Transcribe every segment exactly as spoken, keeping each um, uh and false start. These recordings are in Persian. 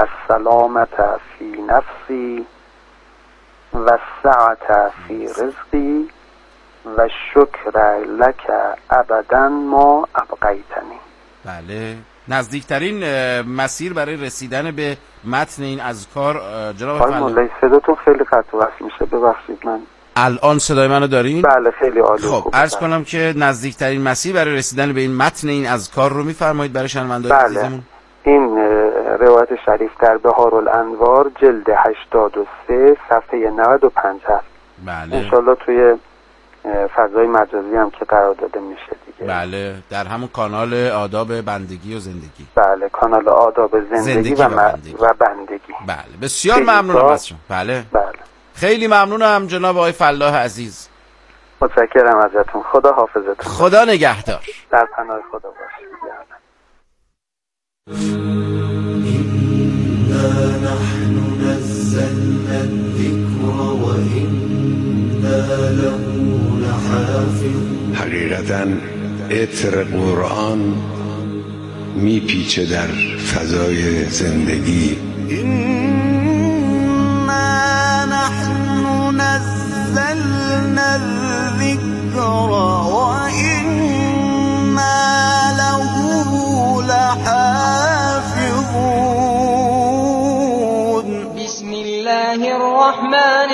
السلامة فی نفسی و السعة فی رزقی و الشکر لک ابدا ما ابقیتنی. بله، نزدیکترین مسیر برای رسیدن به متن این اذکار جناب آقای مولوی صداتون خیلی قطع و وصل میشه، ببخشید. من الان صدای منو دارین؟ بله خیلی عالی. خب عرض کنم که نزدیکترین مسیر برای رسیدن به این متن این اذکار رو میفرمایید برای شنوندگان بله. عزیزمون. این روایت شریف در بهارالانوار جلد هشتاد و سه صفحه نود و پنج هست. بله. انشالله توی فضای مجازی هم که قرار داده میشه دیگه. بله، در همون کانال آداب بندگی و زندگی. بله، کانال آداب زندگی, زندگی و, و, بندگی. و بندگی. بله، بسیار ممنونم از شما. بله. بله. خیلی ممنونم جناب آقای فلاح عزیز. متشکرم ازتون. خدا حافظتون. خدا نگهدار. در پناه خدا باشید. إنا نحن نزلنا الذكر وإنا له لحافظون. حقیقتاً عطر قرآن میپیچه در فضای زندگی. إنا نحن نزلنا الذكر وإنا له لحافظون. بسم الله الرحمن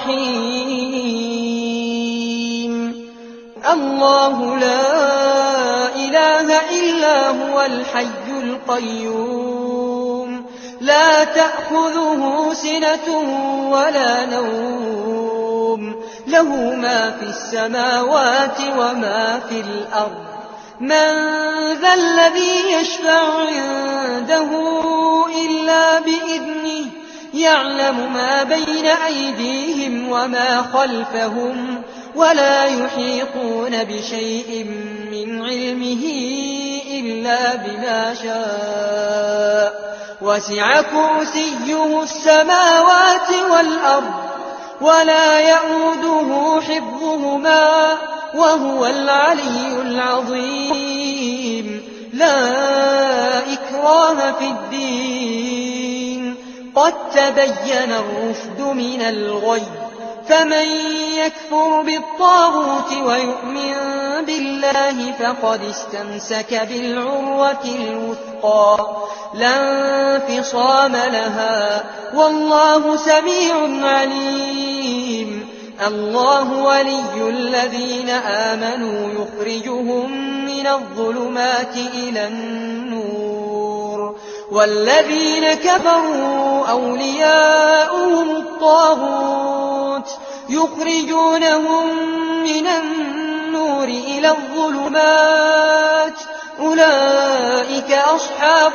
الرحيم. الله لا إله إلا هو الحي القيوم لا تأخذه سنة ولا نوم له ما في السماوات وما في الأرض من ذا الذي يشفع عنده إلا بإذنه يعلم ما بين أيديهم وما خلفهم ولا يحيطون بشيء من علمه إلا بما شاء وسع كرسيه السماوات والأرض ولا يؤوده حفظهما وهو العلي العظيم. لا إكراه في الدين قد تبين الرشد من الغي فمن يكفر بالطاغوت ويؤمن بالله فقد استمسك بالعروة الوثقى لا انفصام لها والله سميع عليم. الله ولي الذين آمنوا يخرجهم من الظلمات إلى النور والذين كفروا أولياؤهم الطاغوت يخرجونهم من النور إلى الظلمات أولئك أصحاب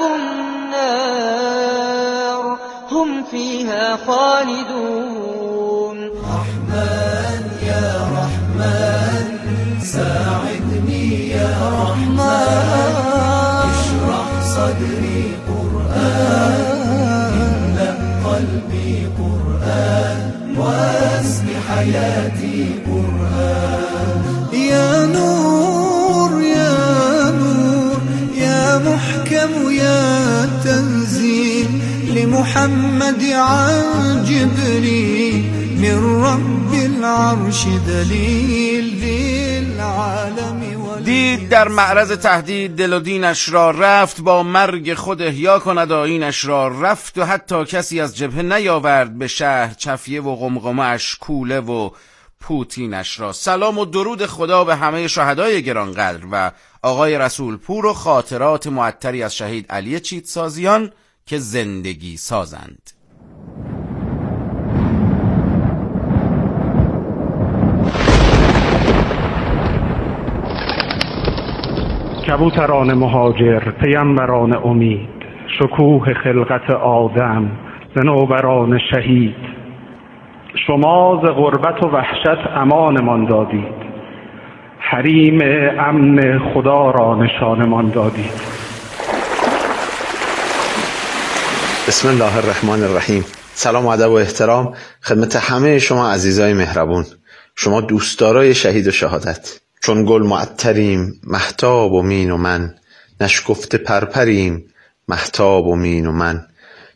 النار هم فيها خالدون. رحمن يا رحمن ساعدني يا رحمن اشرح صدري قرآن املأ قلبي قرآن واسق حياتي قرآن. يا نور يا نور يا محكم يا تنزيل لمحمد عن جبريل من رب العرش دلیل للعالم. دید در معرض تهدید دل و دینش را رفت با مرگ خود احیا کند آیینش را رفت و حتی کسی از جبهه نیاورد به شهر چفیه و قمقمه اش کوله و پوتینش را. سلام و درود خدا به همه شهدای گرانقدر و آقای رسول پور و خاطرات معطری از شهید علی چیتسازیان که زندگی سازند. کبوتران مهاجر، پیامبران امید، شکوه خلقت آدم، صنوبران شهید، شما ز غربت و وحشت امانمان دادید، حریم امن خدا را نشانمان دادید. بسم الله الرحمن الرحیم. سلام و ادب و احترام خدمت همه شما عزیزای مهربون، شما دوستدارای شهید و شهادت. چون گل معطریم مهتاب و مین و من، نشکفته پرپریم مهتاب و مین و من.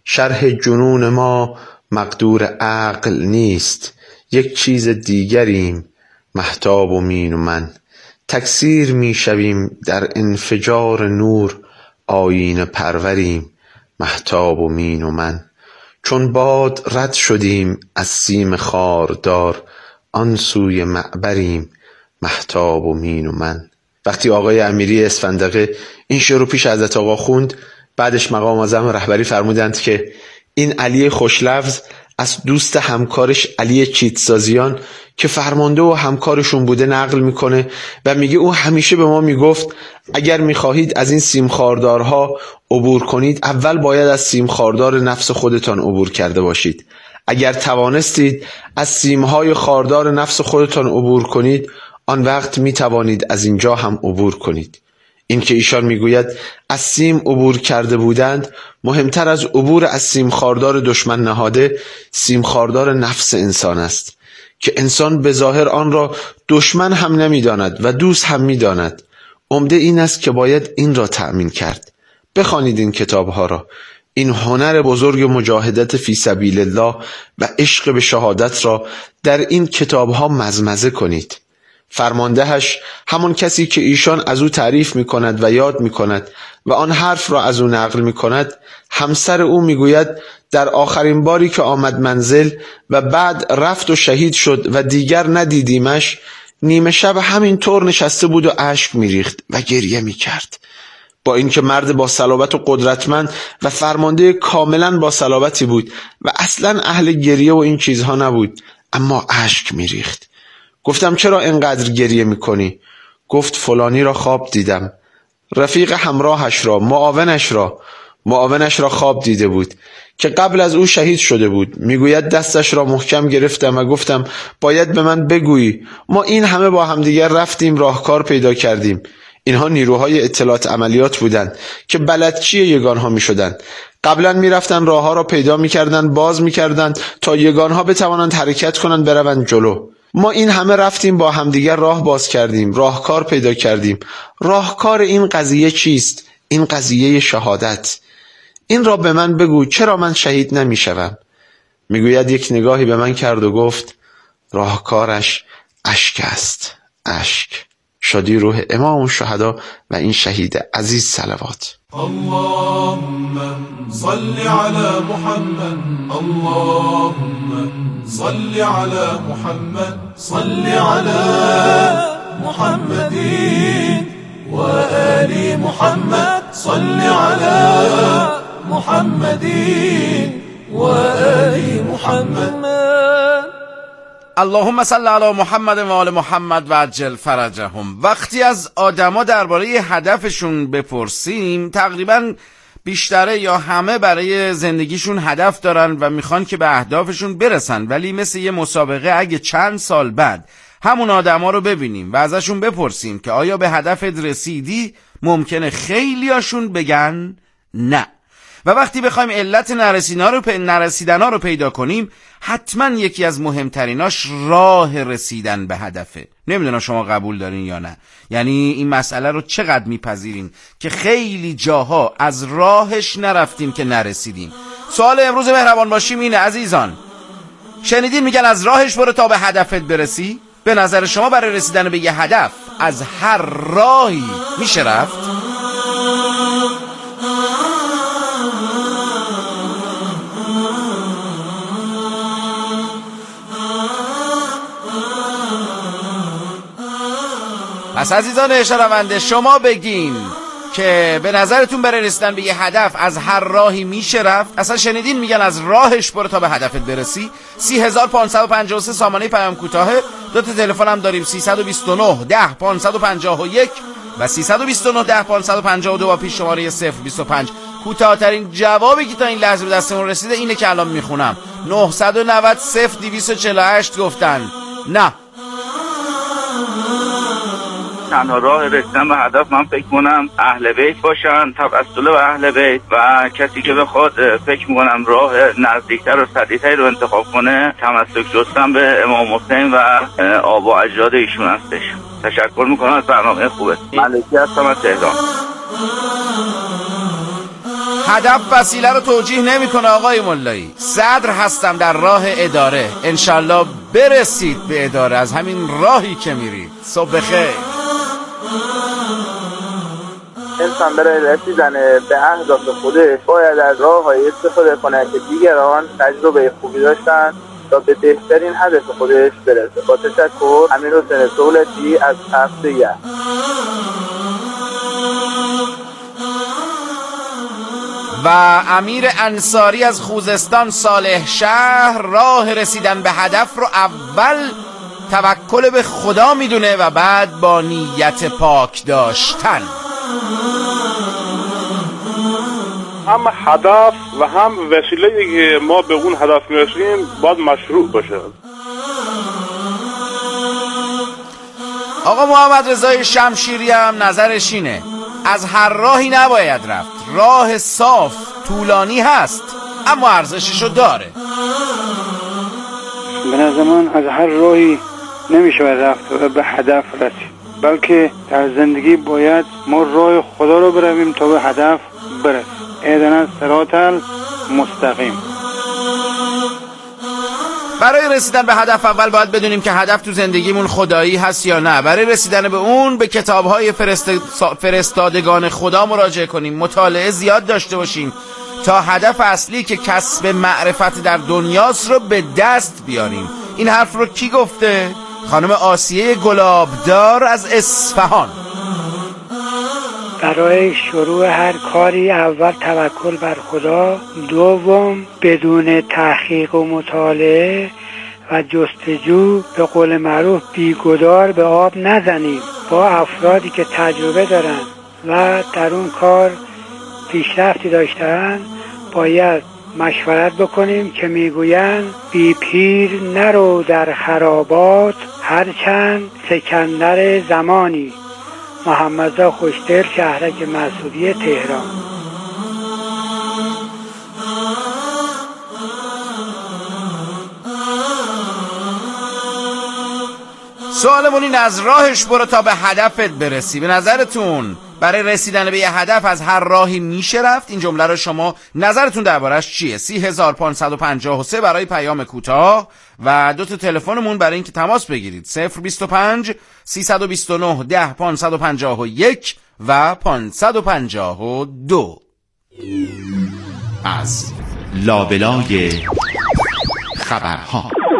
شرح جنون ما مقدور عقل نیست، یک چیز دیگریم مهتاب و مین و من. تکثیر می شویم در انفجار نور، آینه پروریم مهتاب و مین و من. چون باد رد شدیم از سیم خاردار، آن سوی معبریم مهتاب و مین و من. وقتی آقای امیری اسفندقه این شعر رو پیش حضرت آقا خوند، بعدش مقام معظم رهبری فرمودند که این علی خوشلفظ از دوست همکارش علی چیتسازیان که فرمانده و همکارشون بوده نقل میکنه و میگه او همیشه به ما میگفت اگر میخواهید از این سیم خاردارها عبور کنید، اول باید از سیم خاردار نفس خودتان عبور کرده باشید. اگر توانستید از سیمهای خاردار نفس خودتان عبور کنید، آن وقت میتوانید از اینجا هم عبور کنید. این که ایشان میگوید از سیم عبور کرده بودند، مهمتر از عبور از سیم خاردار دشمن نهاده، سیم خاردار نفس انسان است که انسان به ظاهر آن را دشمن هم نمیداند و دوست هم میداند. عمده این است که باید این را تأمین کرد. بخوانید این کتابها را، این هنر بزرگ مجاهدت فی سبیل الله و عشق به شهادت را در این کتابها مزمزه کنید. فرماندهش، همون کسی که ایشان از او تعریف می کند و یاد می کند و آن حرف را از او نقل می کند، همسر او می گوید در آخرین باری که آمد منزل و بعد رفت و شهید شد و دیگر ندیدیمش، نیمه شب همین طور نشسته بود و اشک می ریخت و گریه می کرد. با اینکه مرد با صلابت و قدرتمند و فرمانده کاملا با صلابتی بود و اصلا اهل گریه و این چیزها نبود، اما اشک می ریخت. گفتم چرا اینقدر گریه میکنی؟ گفت فلانی را خواب دیدم. رفیق همراهش را، معاونش را معاونش را خواب دیده بود که قبل از او شهید شده بود. میگوید دستش را محکم گرفتم و گفتم باید به من بگویی. ما این همه با همدیگر رفتیم راهکار پیدا کردیم. اینها نیروهای اطلاعات عملیات بودند که بلدچی یگانها می شدند. قبلا می رفتن راه ها را پیدا می کردن، باز می کردن تا یگانها بتوانند حرکت کنند بروند جلو. ما این همه رفتیم با همدیگر راه باز کردیم، راهکار پیدا کردیم. راهکار این قضیه چیست؟ این قضیه شهادت. این را به من بگو، چرا من شهید نمی شوم؟ می گوید یک نگاهی به من کرد و گفت راهکارش اشک است. اشک. شادی روح امام الشهدا و این شهید عزیز صلوات. اللهم صل على محمد، اللهم صل على محمد، صل على محمد وآل محمد، صل على محمد وآل محمد. اللهم صل علی محمد و آل محمد و عجل فرجهم. وقتی از آدما درباره هدفشون بپرسیم، تقریبا بیشتره یا همه برای زندگیشون هدف دارن و میخوان که به اهدافشون برسن، ولی مثل یه مسابقه اگه چند سال بعد همون آدما رو ببینیم و ازشون بپرسیم که آیا به هدفت رسیدی، ممکنه خیلیاشون بگن نه. و وقتی بخوایم علت نرسیدن رو, پی... نرسیدن رو پیدا کنیم، حتما یکی از مهمتریناش راه رسیدن به هدفه. نمیدونم شما قبول دارین یا نه. یعنی این مسئله رو چقدر میپذیرین که خیلی جاها از راهش نرفتیم که نرسیدیم. سوال امروز مهربان باشیم اینه عزیزان، شنیدین میگن از راهش برو تا به هدفت برسی؟ به نظر شما برای رسیدن به یه هدف از هر راهی میشه رفت؟ پس عزیزان شنونده، شما بگین که به نظرتون برای رسیدن به یه هدف از هر راهی میشه رفت؟ اصلا شنیدین میگن از راهش برو تا به هدفت برسی؟ سی هزار پانصد و پنجاه و سه سامانه پیام کوتاهه. دو تا تلفن هم داریم، سیصد و بیست و نه ده پانصد و پنجاه و یک و سیصد و بیست و نه ده پانصد و پنجاه و دو با پیش شماره صفر بیست و پنج. کوتاه‌ترین جوابی که تا این لحظه به دستمون رسیده اینه که الان میخونم. نهصد و نود صفر دویست و چهل و هشت گفتن نه. تنها راه رسیدن به هدف من فکر کنم اهل بیت باشن، توسل به اهل بیت، و کسی که بخواد فکر میکنم راه نزدیکتر و سریعتری رو انتخاب کنه، تمسک جستن به امام حسین و آبا و اجداد ایشون هستش. تشکر میکنم از برنامه خوبه. ملکی هستم از تهران. هدف وسیله رو توجیه نمیکنه آقای ملایی. صدر هستم در راه اداره، انشالله برسید به اداره از همین راهی که میرید. صبح بخیر. انسان برای رسیدن به اهداف خودش باید از راه‌های استفاده کنه که دیگران تجربه خوبی داشتن تا به بهترین هدف خودش برسه. با تشکر، امیرحسین دولتی از تفسیه. و امیر انصاری از خوزستان صالح شهر راه رسیدن به هدف رو اول توکل به خدا میدونه و بعد با نیت پاک داشتن. هم هدف و هم وسیله‌ای که ما به اون هدف میرسیم باید مشروع باشه. آقا محمد رضای شمشیری هم نظرش اینه از هر راهی نباید رفت، راه صاف طولانی هست اما ارزششو داره. به نظر من از هر راهی نمیشه رفت و به هدف رسید، بلکه در زندگی باید ما راه خدا رو برویم تا به هدف برسیم. اهدنا الصراط المستقیم. برای رسیدن به هدف اول باید بدونیم که هدف تو زندگیمون خدایی هست یا نه. برای رسیدن به اون به کتاب‌های فرست... فرستادگان خدا مراجعه کنیم، مطالعه زیاد داشته باشیم تا هدف اصلی که کسب معرفت در دنیاست رو به دست بیاریم. این حرف رو کی گفته؟ خانم آسیه گلابدار از اصفهان. برای شروع هر کاری اول توکل بر خدا، دوم بدون تحقیق و مطالعه و جستجو به قول معروف بیگدار به آب نزنیم. با افرادی که تجربه دارن و در اون کار پیشرفتی داشتن باید مشورت بکنیم که میگویند بی پیر نرو در خرابات، هرچند سکندر زمانی. محمدرضا خوشدل، شهرک مسعودی، تهران. سوالمون این از راهش برو تا به هدفت برسی. به نظرتون برای رسیدن به یه هدف از هر راهی میشه رفت؟ این جمله رو شما نظرتون دربارش چیه؟ سی هزار پانصد و پنجاه و سه برای پیام کوتاه و دو تا تلفنمون برای اینکه تماس بگیرید صفر بیست و پنج سیصد و بیست و نه ده پانصد و پنجاه و یک و پانصد و پنجاه و دو. از لابلای خبرها.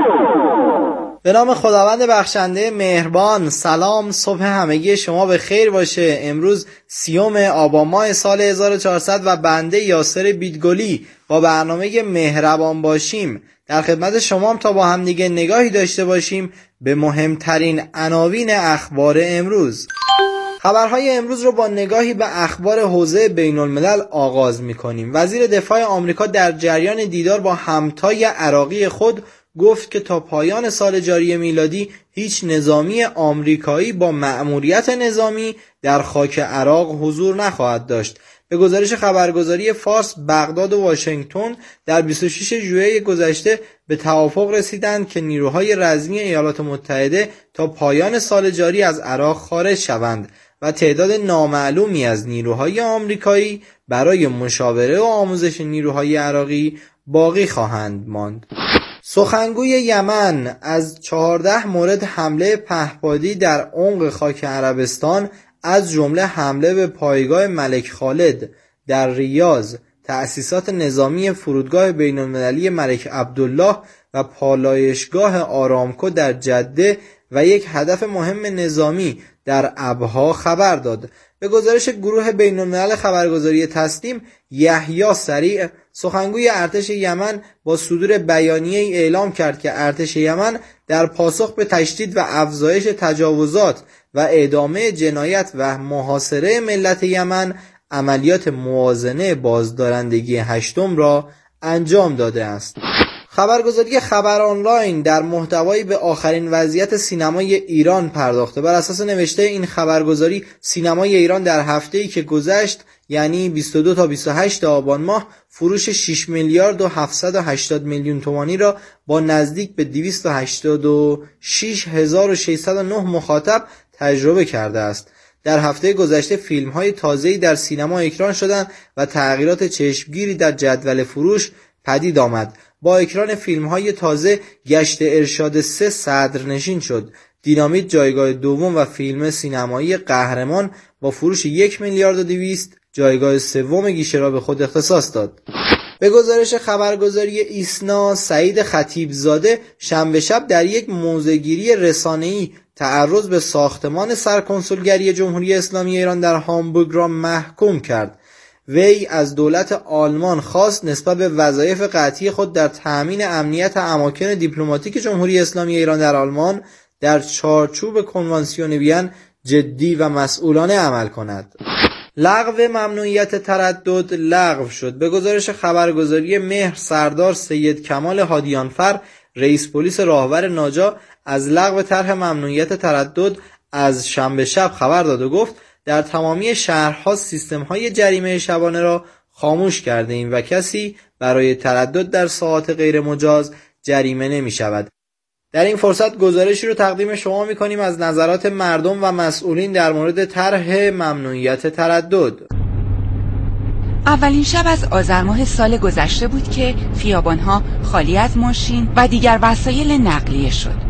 به نام خداوند بخشنده مهربان. سلام، صبح همگی شما به خیر باشه. امروز سیوم آبان ماه سال هزار و چهارصد و بنده یاسر بیدگلی با برنامه مهربان باشیم در خدمت شما هم تا با هم دیگه نگاهی داشته باشیم به مهمترین عناوین اخبار امروز. خبرهای امروز رو با نگاهی به اخبار حوزه بین الملل آغاز می‌کنیم. وزیر دفاع آمریکا در جریان دیدار با همتای عراقی خود گفت که تا پایان سال جاری میلادی هیچ نظامی آمریکایی با مأموریت نظامی در خاک عراق حضور نخواهد داشت. به گزارش خبرگزاری فارس، بغداد و واشنگتن در بیست و شش ژوئیه گذشته به توافق رسیدند که نیروهای رزمی ایالات متحده تا پایان سال جاری از عراق خارج شوند و تعداد نامعلومی از نیروهای آمریکایی برای مشاوره و آموزش نیروهای عراقی باقی خواهند ماند. سخنگوی یمن از چهارده مورد حمله پهپادی در عمق خاک عربستان از جمله حمله به پایگاه ملک خالد در ریاض، تأسیسات نظامی فرودگاه بین المللی ملک عبدالله و پالایشگاه آرامکو در جده و یک هدف مهم نظامی در ابها خبر داد. به گزارش گروه بین الملل خبرگزاری تسنیم، یحیی سریع سخنگوی ارتش یمن با صدور بیانیه ای اعلام کرد که ارتش یمن در پاسخ به تشدید و افزایش تجاوزات و ادامه جنایت و محاصره ملت یمن عملیات موازنه بازدارندگی هشتم را انجام داده است. خبرگزاری خبر آنلاین در محتوایی به آخرین وضعیت سینمای ایران پرداخته. بر اساس نوشته این خبرگزاری، سینمای ایران در هفته‌ای که گذشت یعنی بیست و دو تا بیست و هشت آبان ماه فروش شش میلیارد و هفتصد و هشتاد میلیون تومانی را با نزدیک به دویست و هشتاد و شش هزار و ششصد و نه مخاطب تجربه کرده است. در هفته گذشته فیلم‌های تازه‌ای در سینما اکران شدند و تغییرات چشمگیری در جدول فروش پدید آمد. با اکران فیلم‌های تازه گشت ارشاد سه صدرنشین شد. دینامیت جایگاه دوم و فیلم سینمایی قهرمان با فروش یک میلیارد و دویست جایگاه سوم گیشه را به خود اختصاص داد. به گزارش خبرگزاری ایسنا، سعید خطیبزاده شنبه شب در یک موضع‌گیری رسانه‌ای تعرض به ساختمان سرکنسولگری جمهوری اسلامی ایران در هامبورگ را محکوم کرد. وی از دولت آلمان خواست نسبت به وظایف قطعی خود در تأمین امنیت اماکن دیپلماتیک جمهوری اسلامی ایران در آلمان در چارچوب کنوانسیون وین جدی و مسئولانه عمل کند. لغو ممنوعیت تردد لغو شد. به گزارش خبرگزاری مهر، سردار سید کمال هادیانفر رئیس پلیس راهور ناجا از لغو طرح ممنوعیت تردد از شنبه شب خبر داد و گفت در تمامی شهرها سیستم‌های جریمه شبانه را خاموش کرده ایم و کسی برای تردد در ساعات غیر مجاز جریمه نمی شود. در این فرصت گزارشی رو تقدیم شما می‌کنیم از نظرات مردم و مسئولین در مورد طرح ممنوعیت تردد. اولین شب از آذر ماه سال گذشته بود که خیابان‌ها خالی از ماشین و دیگر وسایل نقلیه شد.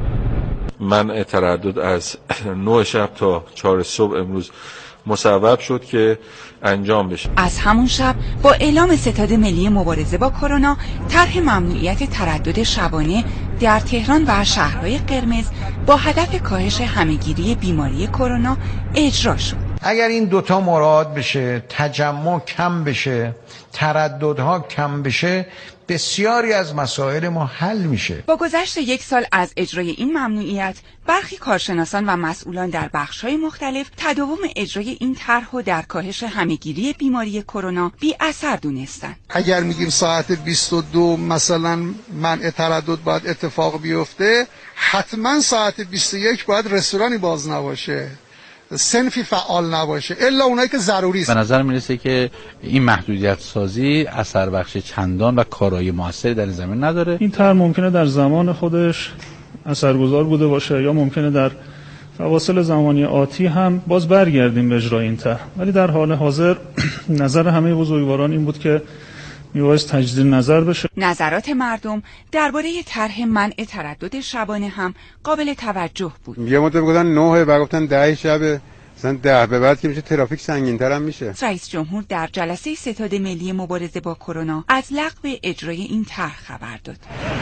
منع تردد از نه شب تا چهار صبح امروز مصوب شد که انجام بشه. از همون شب با اعلام ستاد ملی مبارزه با کرونا طرح ممنوعیت تردد شبانه در تهران و شهرهای قرمز با هدف کاهش همهگیری بیماری کرونا اجرا شد. اگر این دوتا مراد بشه، تجمع کم بشه، ترددها کم بشه، بسیاری از مسائل ما حل میشه. با گذشت یک سال از اجرای این ممنوعیت، برخی کارشناسان و مسئولان در بخش‌های مختلف تداوم اجرای این طرح و در کاهش همهگیری بیماری کرونا بی اثر دونستند. اگر میگیم ساعت بیست و دو مثلا منع تردد باید اتفاق بیفته، حتما ساعت بیست و یک باید رستورانی باز نباشه، صنفی فعال نباشه، الا اونایی که ضروری است. به نظر میرسه که این محدودیت سازی اثر بخش چندان و کارایی موثری در این زمین نداره. این طرح ممکنه در زمان خودش اثرگذار بوده باشه یا ممکنه در فواصل زمانی آتی هم باز برگردیم به اجرای این طرح، ولی در حال حاضر نظر همه بزرگواران این بود که میبایست تجدید نظر بشه. نظرات مردم درباره طرح منع تردد شبانه هم قابل توجه بود. یه مدت گفتن نه و گفتن ده شبه، مثلا ده به بعد که میشه ترافیک سنگین‌تر هم میشه. رئیس جمهور در جلسه ستاد ملی مبارزه با کرونا از لغو اجرای این طرح خبر داد.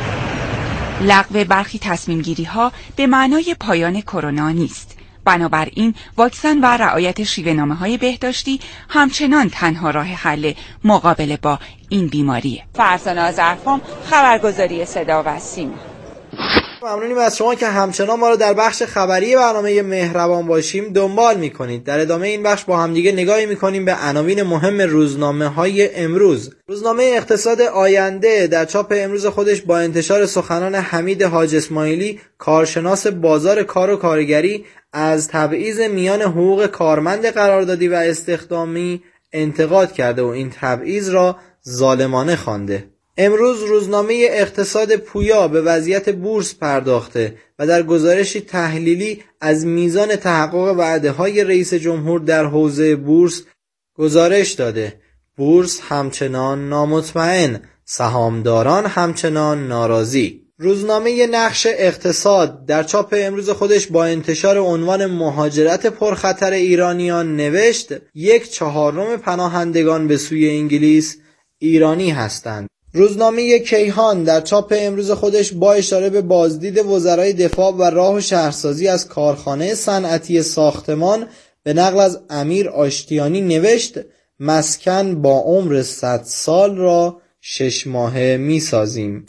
لغو برخی تصمیم گیری ها به معنای پایان کرونا نیست. بنابراین واکسن و رعایت شیوه‌نامه‌های بهداشتی همچنان تنها راه حل مقابله با این بیماریه. فرزانه آذرفام، خبرگزاری صدا و سیما. ممنونیم از شما که همچنان ما رو در بخش خبری برنامه مهربان باشیم دنبال میکنید. در ادامه این بخش با همدیگه نگاهی میکنیم به عناوین مهم روزنامه های امروز. روزنامه اقتصاد آینده در چاپ امروز خودش با انتشار سخنان حمید حاج اسماعیلی، کارشناس بازار کار و کارگری، از تبعیض میان حقوق کارمند قراردادی و استخدامی انتقاد کرده و این تبعیض را ظالمانه خوانده. امروز روزنامه اقتصاد پویا به وضعیت بورس پرداخته و در گزارشی تحلیلی از میزان تحقق وعده‌های رئیس جمهور در حوزه بورس گزارش داده. بورس همچنان نامطمئن، سهامداران همچنان ناراضی. روزنامه نقش اقتصاد در چاپ امروز خودش با انتشار عنوان مهاجرت پرخطر ایرانیان نوشت یک چهارم پناهندگان به سوی انگلیس ایرانی هستند. روزنامه کیهان در چاپ امروز خودش با اشاره به بازدید وزرای دفاع و راه و شهرسازی از کارخانه صنعتی ساختمان به نقل از امیر آشتیانی نوشت مسکن با عمر صد سال را شش ماهه می سازیم.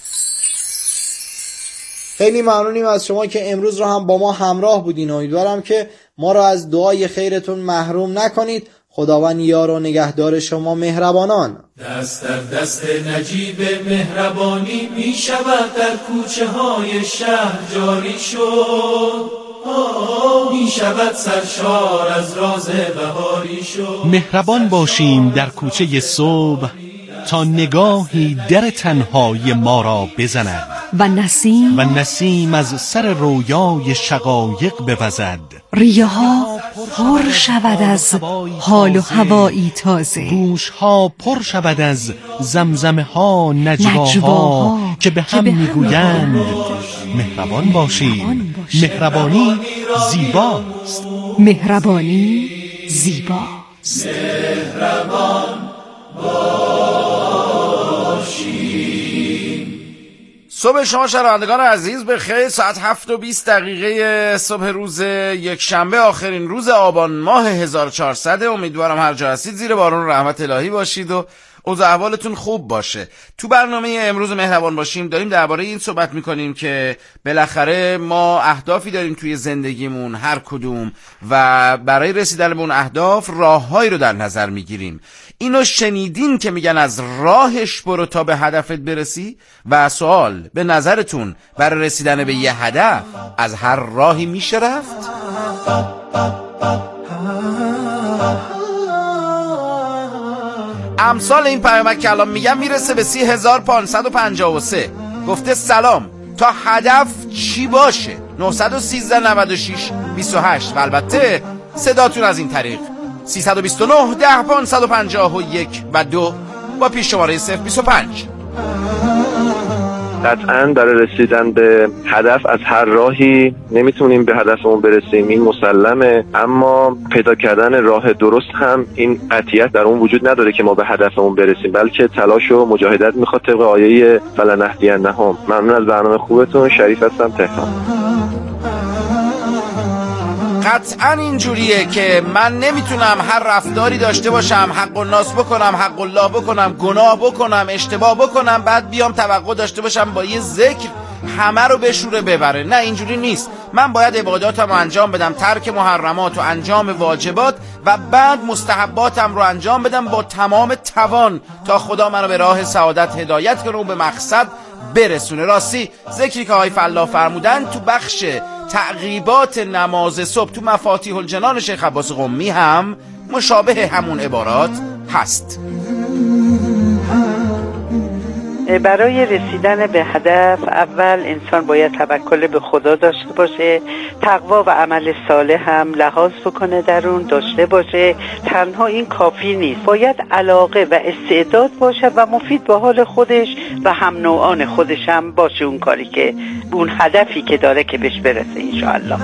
خیلی ممنونیم از شما که امروز را هم با ما همراه بودین. امیدوارم که ما را از دعای خیرتون محروم نکنید. خداوند یار و نگهدار شما مهربانان. دست در دست نجیب مهربانی می شود در کوچه های شهر جاری شد، می شود سرشار از راز بهاری شد. مهربان باشیم در کوچه صبح تا نگاهی در تنهای ما را بزند. و نسیم و نسیم از سر رویای شقایق بوزد، ریه ها پر شود از حال و هوایی تازه، گوش ها پر شود از زمزمه ها نجواها که به هم میگویند مهربان باشید. مهربانی زیباست. مهربانی زیباست. مهربان باشیم. صبح شما شنوندگان عزیز به خیر. ساعت هفت و بیست دقیقه صبح روز یک شنبه، آخرین روز آبان ماه هزار و چهارصد. امیدوارم هر جا هستید زیر بارون رحمت الهی باشید و اوضاع احوالتون خوب باشه. تو برنامه امروز مهربان باشیم داریم درباره این صحبت میکنیم که بالاخره ما اهدافی داریم توی زندگیمون هر کدوم و برای رسیدن به اون اهداف راههایی رو در نظر میگیریم. اینو شنیدین که میگن از راهش برو تا به هدفت برسی؟ و سوال، به نظرتون برای رسیدن به یه هدف از هر راهی میشه رفت؟ امثال این پیامک که الان میگم میرسه به سی هزار پانصد و پنجاه و سه. گفته سلام، تا هدف چی باشه؟ نه یک سه نود و شش بیست و هشت و البته صداتون از این طریق سیصد و بیست و نه ده پانصد و پنجاه و یک و دو با پیش شماره صفر بیست و پنج. قطعاً برای رسیدن به هدف از هر راهی نمیتونیم به هدفمون برسیم، این مسلمه، اما پیدا کردن راه درست هم این قطعیت در اون وجود نداره که ما به هدفمون برسیم، بلکه تلاش و مجاهدت میخواد طبق آیه فلنهدینهم. ممنون از برنامه خوبتون. شریف هستم، تهران. قطعا اینجوریه که من نمیتونم هر رفتاری داشته باشم، حق الناس بکنم، حق الله بکنم، گناه بکنم، اشتباه بکنم، بعد بیام توقع داشته باشم با یه ذکر همه رو بشوره ببره. نه، اینجوری نیست. من باید عباداتم رو انجام بدم، ترک محرمات و انجام واجبات و بعد مستحباتم رو انجام بدم با تمام توان تا خدا منو به راه سعادت هدایت کنه و به مقصد برسونه. راستی ذکری که آقای فلاح فرمودن تو بخش تعقیبات نماز صبح تو مفاتیح الجنان شیخ عباس قمی هم مشابه همون عبارات هست. برای رسیدن به هدف اول انسان باید توکل به خدا داشته باشه، تقوا و عمل صالح هم لحاظ بکنه در اون داشته باشه. تنها این کافی نیست، باید علاقه و استعداد باشه و مفید به حال خودش و هم نوعان خودش هم باشه اون کاری که اون هدفی که داره که بهش برسه انشاءالله.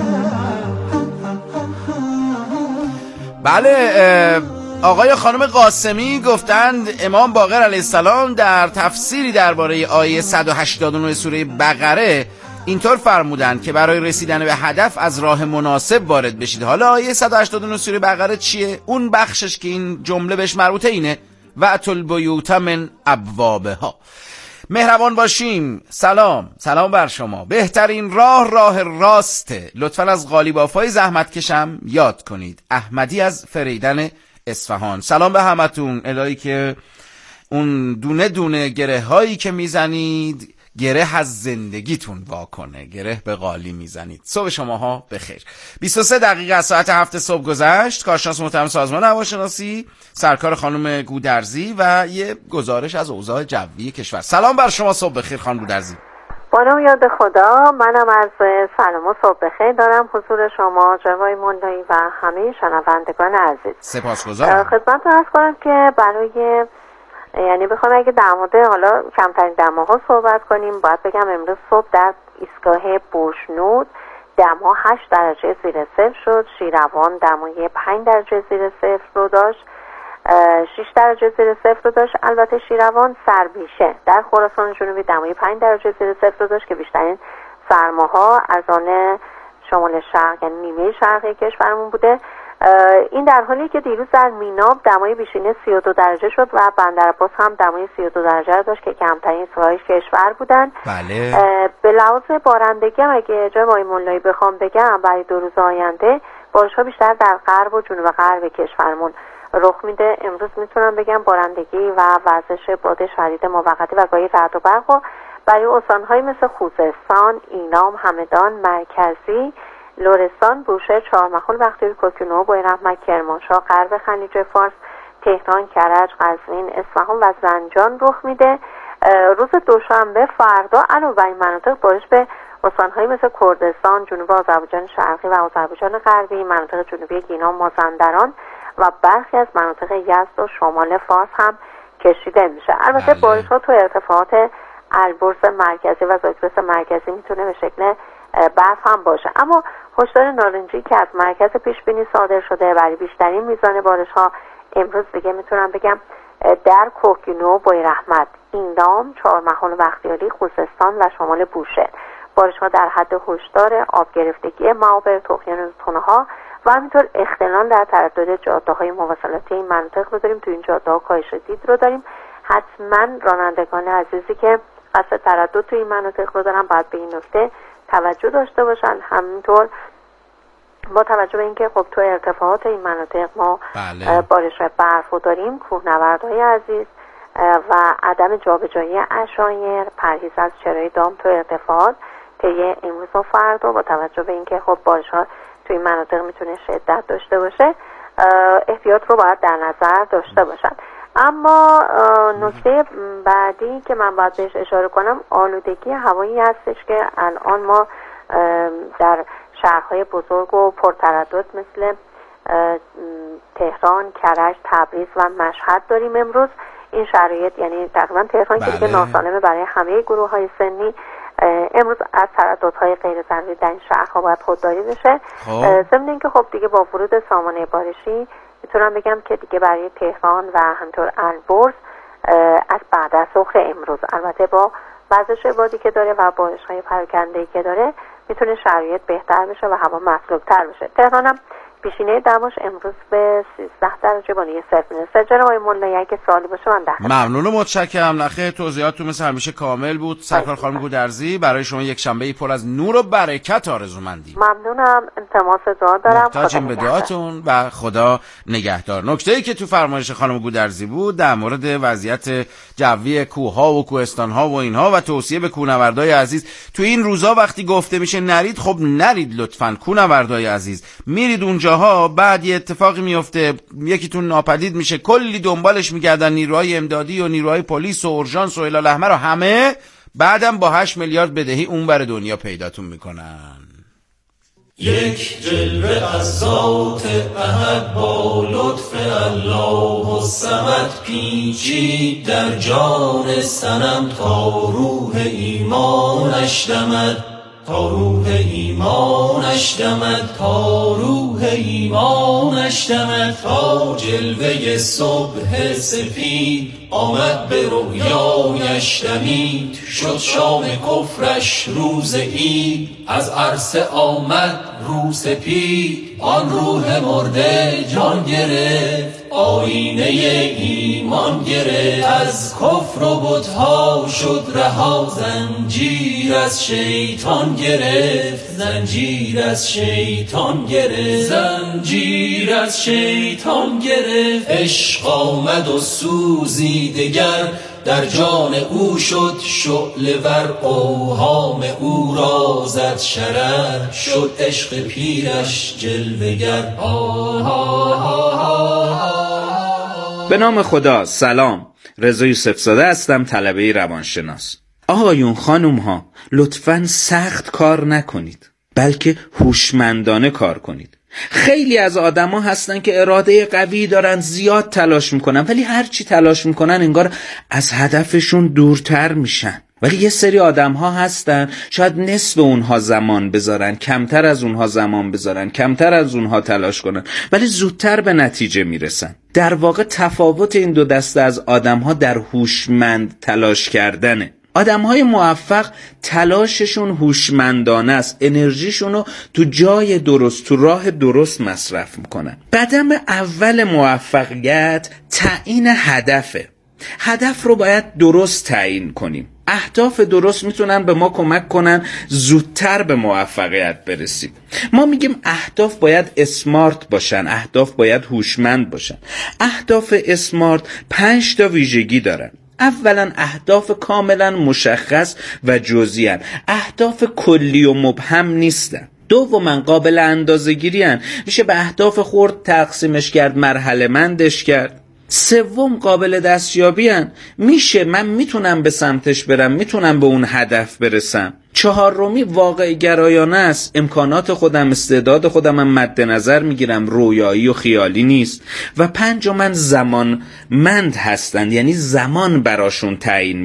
بله، آقای خانم قاسمی گفتند امام باقر علیه السلام در تفسیری درباره آیه صد و هشتاد و نه سوره بقره اینطور فرمودند که برای رسیدن به هدف از راه مناسب وارد بشید. حالا آیه صد و هشتاد و نه سوره بقره چیه؟ اون بخشش که این جمله بهش مربوطه اینه: وَأْتُوا الْبُیُوتَ مِنْ أَبْوَابِهَا. مهربان باشیم. سلام، سلام بر شما. بهترین راه راه راسته. لطفاً از قالیبافای زحمت کشم یاد کنید. احمدی از فریدن اصفهان. سلام به همتون. الهی که اون دونه دونه گره هایی که میزنید گره از زندگیتون واکنه. گره به قالی میزنید. صبح شماها بخیر. بیست و سه دقیقه از ساعت هفت صبح گذشت. کارشناس محترم سازمان هواشناسی سرکار خانم گودرزی و یه گزارش از اوضاع جوی کشور. سلام بر شما. صبح بخیر خانم گودرزی. با نام یاد خدا. منم از سلام و صبح بخیر دارم حضور شما جناب مولایی و همه شنوندگان عزیز. سپاسگزارم. خدمتتون عرض کنم که برای یعنی بخوام اگه در مورد حالا کمترین دماها صحبت کنیم، باید بگم امروز صبح در ایستگاه بوشنود دما هشت درجه زیر صفر شد. شیروان دمای پنج درجه زیر صفر رو داشت، شش درجه زیر صفر رو داشت. البته شیروان سربیشه. در خراسان جنوبی دمای پنج درجه زیر صفر رو داشت که بیشترین سرماها از آن شمال شرق یعنی نیمه شرقی کشورمون بوده. این در حالی که دیروز در میناب دمای بیشینه سی و دو درجه شد و بندرعباس هم دمای سی و دو درجه داشت که کمترین ساحل کشور بودن. بله. به لحاظ بارندگی هم اگه جای مای مولایی بخوام بگم برای دو روز آینده بارش‌ها بیشتر در غرب و جنوب غرب کشورمون رخ میده. امروز میتونم بگم بارندگی و وزش باد شدید موقتی و گاهی رعد و برق و برای استان‌های مثل خوزستان، اینام، همدان، مرکزی، لرستان، بوشهر، چهارمحال، بختیاری، کوکنو، بویراحمد، کرمانشاه، غرب خلیج فارس، تهران، کرج، قزوین، اصفهان و زنجان رخ میده. روز دوشنبه فردا علاوه بر این مناطق بارش به استان‌هایی مثل کردستان، جنوب آذربایجان شرقی و آذربایجان غربی، مناطق جنوبی گیلان، مازندران و برخی از مناطق یزد و شمال فارس هم کشیده میشه. البته بارش‌ها تو ارتفاعات البرز مرکزی و زاگرس مرکزی میتونه به شکل برف هم باشه، اما هشدار نارنجی که از مرکز پیش بینی صادر شده برای بیشترین میزان بارش‌ها امروز دیگه میتونم بگم در کوهگینو، بویراحمد، ایندام، چهارمحال و بختیاری، خوزستان و شمال بوشهر بارش‌ها در حد هشدار، آب گرفتگی معابر، طغیان رودخانه‌ها و همینطور اختلال در تردد جاده‌های مواصلاتی این مناطق رو داریم. تو این جاده‌ها کاهش دید رو داریم. حتما رانندگان عزیزی که قصد تردد تو این مناطق رو دارن باید به این نکته توجه داشته باشن. همینطور با توجه به اینکه خب تو ارتفاعات این مناطق ما بله. بارش برف رو داریم، کوهنوردهای عزیز و عدم جابجایی عشایر، پرهیز از چرای دام تو ارتفاعات طی امروز و فردا با توجه به اینکه خب بارش‌ها تو این مناطق میتونه شدت داشته باشه احتیاط رو باید در نظر داشته باشن. اما نکته بعدی که من باید بهش اشاره کنم آلودگی هوایی هستش که الان ما در شهرهای بزرگ و پرتردد مثل تهران، کرج، تبریز و مشهد داریم امروز. این شرایط یعنی تقریبا تهران که دیگه ناسالمه برای همه گروه های سنی، امروز از ترددهای غیر ضروری در این شهرها باید خودداری بشه. ضمن اینکه خب دیگه با ورود سامانه بارشی میتونم بگم که دیگه برای تهران و همینطور البرز از بعد از ظهر امروز البته با وزش بادی که داره و بارش‌های پراکنده‌ای که داره میتونه شرایط بهتر بشه و هوا مسلوب‌تر بشه. تهران هم پیشینه دماش امروز به سیزده درجه با نیه صفر میرسه. جناب آقای مولایی اگه سوالی باشه من ده. ممنون و متشکرم. نخه توضیحاتتون مثل همیشه کامل بود. سرکار خانم گودرزی برای شما یک شنبه پر از نور و برکت آرزومندی. ممنونم. التماس دعا دارم. محتاجیم به دعاتون و خدا نگهدار. نکته‌ای که تو فرمایش خانم گودرزی بود در مورد وضعیت جوی کوه‌ها و کوهستان‌ها و اینها و توصیه به کوهنوردای عزیز تو این روزا وقتی گفته میشه نرید، خب نرید لطفاً کوهنوردای عزیز. میرید اونجاها بعد یه اتفاقی میفته، یکیتون ناپدید میشه، کلی دنبالش میگردن نیروهای امدادی و نیروهای پلیس و اورژانس و هلال احمر و همه، بعدم با هشت میلیارد بدهی اونور دنیا پیداتون میکنن. یک جلوه از ذات احد با لطف الله الصمد پیچید در جان صنم تا روح ایمانش دمد، تا روح ایمانش دمد، تا روح ایمانش دمد، تا جلوه صبح سفید آمد به رویایش دمید، شد شام کفرش روز عید، از عرصه آمد رو سپید، آن روح مرده جان گرفت، آینه ایمان گرفت، از کفر و بت‌ها شد رها، زنجیر از شیطان گرفت، زنجیر از شیطان گرفت، زنجیر از شیطان گرفت، عشق آمد و سوزی دگر در جان او شد شعله ور، اوهام او را زد شرر، شد عشق پیرش جلوگر. به نام خدا. سلام، رضا یوسف زاده هستم، طلبه روانشناس. آقایون خانوم ها، لطفاً سخت کار نکنید بلکه هوشمندانه کار کنید. خیلی از آدما هستن که اراده قوی دارن، زیاد تلاش میکنن، ولی هر چی تلاش میکنن انگار از هدفشون دورتر میشن. ولی یه سری آدم ها هستن شاید نصف اونها زمان بذارن، کمتر از اونها زمان بذارن، کمتر از اونها تلاش کنن، ولی زودتر به نتیجه میرسن. در واقع تفاوت این دو دسته از آدم ها در هوشمند تلاش کردنه. آدم‌های موفق تلاششون هوشمندانه است، انرژیشون رو تو جای درست، تو راه درست مصرف میکنن. قدم اول موفقیت تعیین هدفه. هدف رو باید درست تعیین کنیم. اهداف درست میتونن به ما کمک کنن زودتر به موفقیت برسیم. ما میگیم اهداف باید اسمارت باشن، اهداف باید هوشمند باشن. اهداف اسمارت پنج تا ویژگی دارن. اولا اهداف کاملا مشخص و جزئی هستند. اهداف کلی و مبهم نیستن. دوما قابل اندازه‌گیری هستند. میشه به اهداف خرد تقسیمش کرد، مرحله مندش کرد. سوم قابل دستیابی هن. میشه، من میتونم به سمتش برم، میتونم به اون هدف برسم. چهارمی واقع گرایانه است، امکانات خودم، استعداد خودم من مد نظر میگیرم، رویایی و خیالی نیست. و پنجم زمان مند هستند، یعنی زمان براشون تعیین